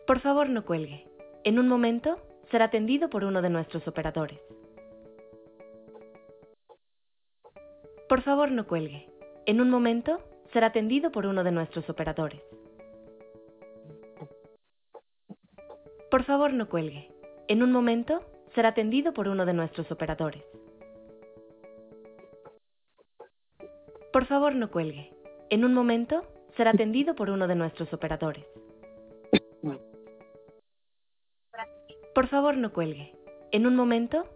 Por favor, no cuelgue. En un momento será atendido por uno de nuestros operadores. Por favor, no cuelgue. En un momento será atendido por uno de nuestros operadores. Por favor, no cuelgue. En un momento será atendido por uno de nuestros operadores. Por favor, no cuelgue. En un momento será atendido por uno de nuestros operadores. Por favor, no cuelgue. En un momento